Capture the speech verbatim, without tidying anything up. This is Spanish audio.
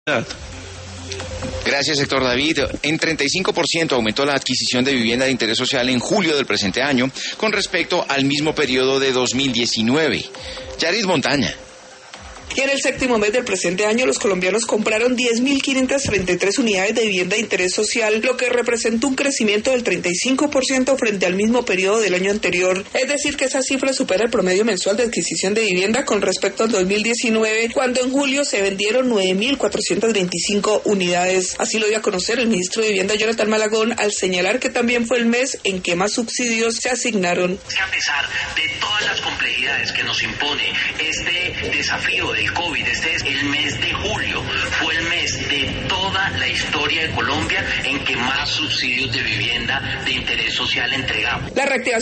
Gracias, Héctor David. En treinta y cinco por ciento aumentó la adquisición de vivienda de interés social en julio del presente año con respecto al mismo periodo de dos mil diecinueve. Yaris Montaña. Y en el séptimo mes del presente año, los colombianos compraron diez mil quinientas treinta y tres unidades de vivienda de interés social, lo que representa un crecimiento del treinta y cinco por ciento frente al mismo periodo del año anterior. Es decir, que esa cifra supera el promedio mensual de adquisición de vivienda con respecto al dos mil diecinueve, cuando en julio se vendieron nueve mil cuatrocientas veinticinco unidades. Así lo dio a conocer el ministro de Vivienda, Jonathan Malagón, al señalar que también fue el mes en que más subsidios se asignaron. A pesar de todas las complejidades que nos impone este desafío de el COVID, este es el mes de julio, fue el mes de toda la historia de Colombia en que más subsidios de vivienda de interés social entregamos. La reactivación